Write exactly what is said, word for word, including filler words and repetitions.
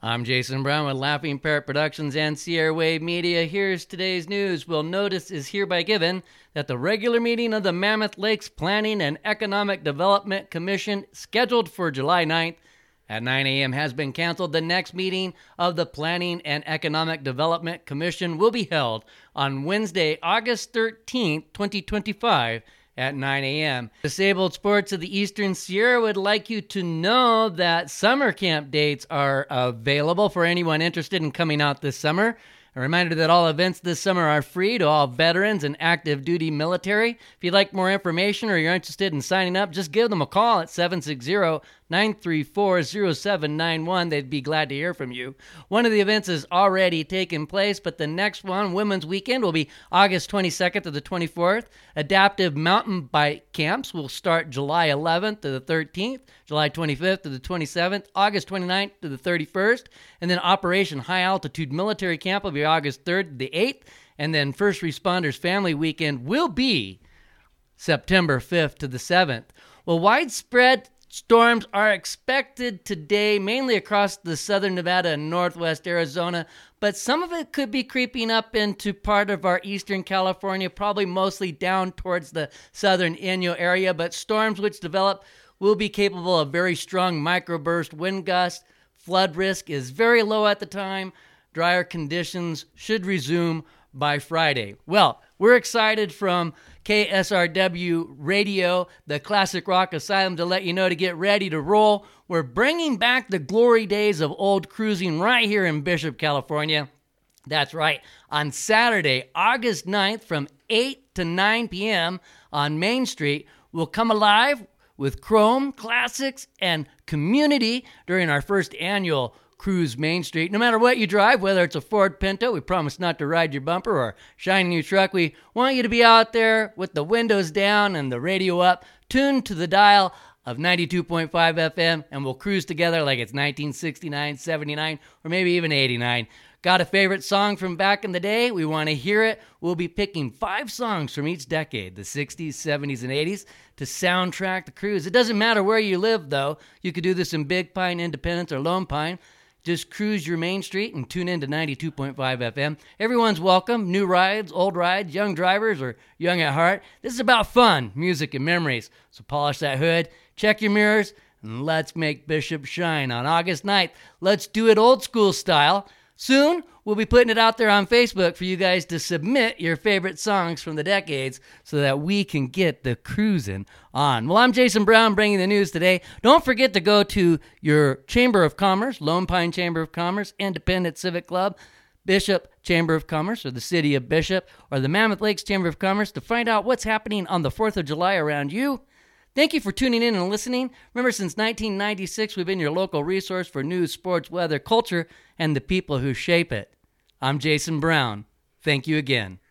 I'm Jason Brown with Laughing Parrot Productions and Sierra Wave Media. Here's today's news. Well, notice is hereby given that the regular meeting of the Mammoth Lakes Planning and Economic Development Commission, scheduled for July ninth at nine a.m., has been canceled. The next meeting of the Planning and Economic Development Commission will be held on Wednesday, August thirteenth, twenty twenty-five, at nine a.m. Disabled Sports of the Eastern Sierra would like you to know that summer camp dates are available for anyone interested in coming out this summer. A reminder that all events this summer are free to all veterans and active duty military. If you'd like more information or you're interested in signing up, just give them a call at seven six zero, nine three four, zero seven nine one. They'd be glad to hear from you. One of the events has already taken place, but the next one, Women's Weekend, will be August twenty-second to the twenty-fourth. Adaptive mountain bike camps will start July eleventh to the thirteenth, July twenty-fifth to the twenty-seventh, August twenty-ninth to the thirty-first, and then Operation High Altitude Military Camp will be August third to the eighth, and then First Responders Family Weekend will be September fifth to the seventh. Well, widespread storms are expected today, mainly across the southern Nevada and northwest Arizona, but some of it could be creeping up into part of our eastern California, probably mostly down towards the southern Inyo area, but storms which develop will be capable of very strong microburst wind gusts. Flood risk is very low at the time. Drier conditions should resume by Friday. Well, we're excited from K S R W Radio, the Classic Rock Asylum, to let you know to get ready to roll. We're bringing back the glory days of old cruising right here in Bishop, California. That's right. On Saturday, August ninth, from eight to nine p.m. on Main Street, we'll come alive with Chrome, Classics, and Community during our first annual Cruise Main Street. No matter what you drive, whether it's a Ford Pinto, we promise not to ride your bumper, or a shiny new truck, we want you to be out there with the windows down and the radio up, tuned to the dial of ninety-two point five F M, and we'll cruise together like it's nineteen sixty-nine, seventy-nine, or maybe even eighty-nine. Got a favorite song from back in the day? We want to hear it. We'll be picking five songs from each decade, the sixties, seventies, and eighties, to soundtrack the cruise. It doesn't matter where you live, though. You could do this in Big Pine, Independence, or Lone Pine. Just cruise your Main Street and tune in to ninety-two point five F M. Everyone's welcome. New rides, old rides, young drivers, or young at heart. This is about fun, music, and memories. So polish that hood, check your mirrors, and let's make Bishop shine on August ninth. Let's do it old school style. Soon, we'll be putting it out there on Facebook for you guys to submit your favorite songs from the decades so that we can get the cruising on. Well, I'm Jason Brown bringing the news today. Don't forget to go to your Chamber of Commerce, Lone Pine Chamber of Commerce, Independent Civic Club, Bishop Chamber of Commerce, or the City of Bishop, or the Mammoth Lakes Chamber of Commerce to find out what's happening on the fourth of July around you. Thank you for tuning in and listening. Remember, since nineteen ninety-six, we've been your local resource for news, sports, weather, culture, and the people who shape it. I'm Jason Brown. Thank you again.